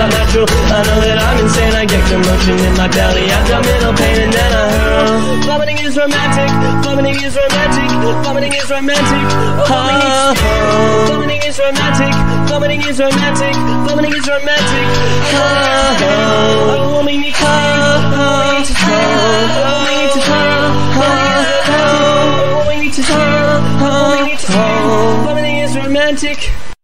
not natural. I know that I'm insane, I get commotion in my belly, abdominal pain, and then I hurl. Vomiting is romantic, vomiting is romantic, vomiting is romantic. Vomiting is romantic, vomiting is romantic, vomiting is romantic. Vomiting is romantic.